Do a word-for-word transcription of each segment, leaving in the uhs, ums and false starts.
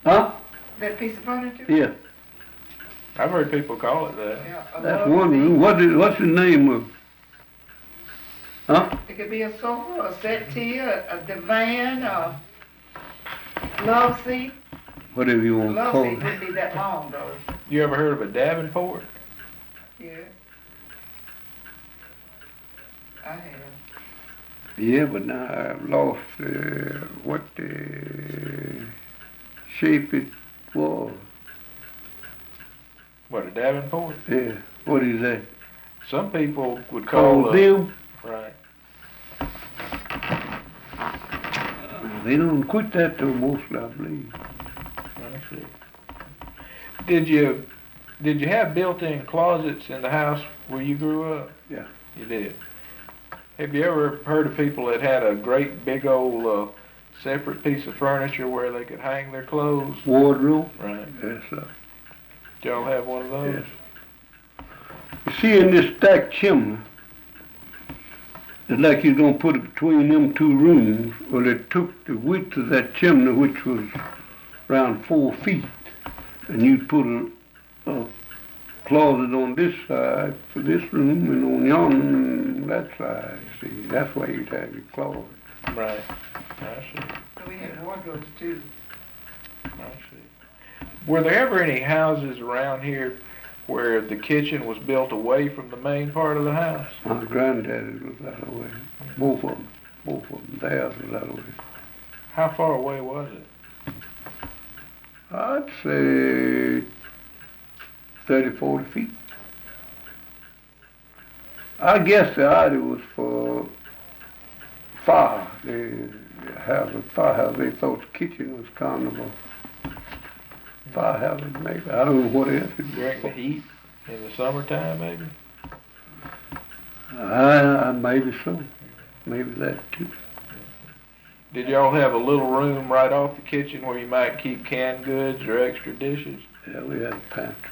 Huh? That piece of furniture? Yeah. I've heard people call it that. Yeah, a That's love one. seat. What is, what's the name of it? Huh? It could be a sofa, a settee, a, a divan, a love seat. Whatever you want to Love call seat it. wouldn't be that long though. You ever heard of a Davenport? Yeah. I have. Yeah, but now I've lost uh, what the shape it was. What, a Davenport? Yeah. What is that? Some people would call Call a, them. right. They don't quit that though, mostly, I believe. I see. Did you did you have built-in closets in the house where you grew up? Yeah. You did. Have you ever heard of people that had a great big old uh, separate piece of furniture where they could hang their clothes? Wardrobe? Right. Yes, sir. Did y'all have one of those? Yes. You see in this stacked chimney, it's like you're gonna put it between them two rooms. Well, it took the width of that chimney, which was around four feet, and you'd put a, a closet on this side for this room and on yon that side. See, that's why you'd have your closet. Right. I see. So we had wardrobes too. I see. Were there ever any houses around here where the kitchen was built away from the main part of the house? My granddaddy was that way. Both of them, both of them. Theirs was that way. How far away was it? I'd say thirty, forty feet. I guess the idea was for fire. They have a firehouse. They thought the kitchen was kind of a firehouse, maybe. I don't know what else it was During the for. heat in the summertime, maybe? Uh, maybe so. Maybe that too. Did y'all have a little room right off the kitchen where you might keep canned goods or extra dishes? Yeah, we had a pantry.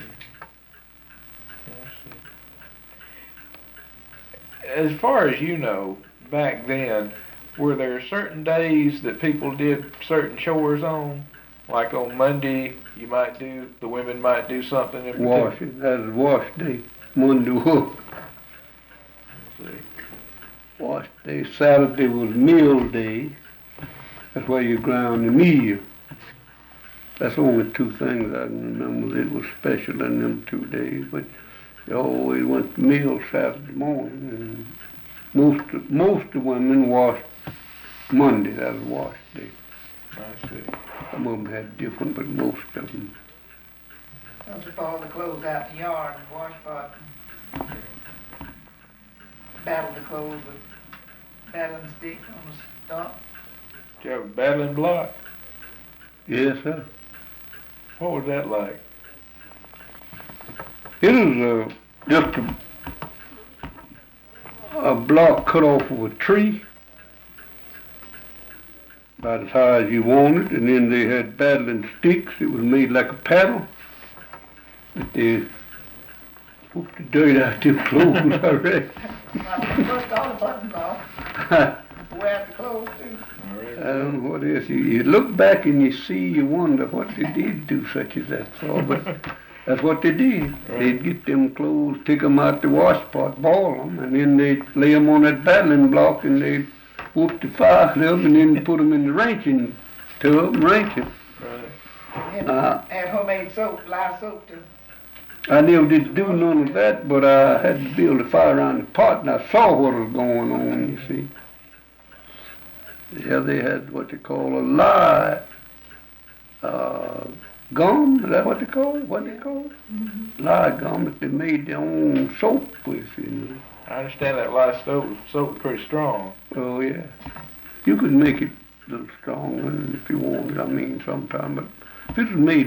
As far as you know, back then, were there certain days that people did certain chores on? Like on Monday, you might do, the women might do something in particular? Washing. That was wash day. Monday was Let's see. wash day. Saturday was meal day. That's where you ground the meal. That's the only two things I can remember that was special in them two days. But you always went to meal Saturday morning, and most of, most of the women washed Monday. That was wash day. I see. Some of them had different, but most of them. Don't you follow the clothes out in the yard and wash pot and battle the clothes with battling stick on the stump? Did you have a battling block? Yes, sir. What was that like? It was uh, just a, a block cut off of a tree, about as high as you wanted, and then they had battling sticks. It was made like a paddle. But they put the dirt out them clothes already. First all the buttons off. Wear out the clothes too. I don't know what else. You, you look back and you see, you wonder what they did do such as that for, but that's what they did. Right. They'd get them clothes, take them out the wash pot, boil them, and then they'd lay them on that battling block, and they'd whoop the fire up, and then put them in the ranching tub and ranch them. Right. And Uh, had homemade soap, live soap too. I never did do none of that, but I had to build a fire around the pot, and I saw what was going on, you see. Yeah, they had what they call a lye uh, gum. Is that what they call it? What they call it? Mm-hmm. Lye gum that they made their own soap with, you know. I understand that last soap, soap was pretty strong. Oh, yeah. You could make it a little stronger if you wanted, I mean, sometime, but this was made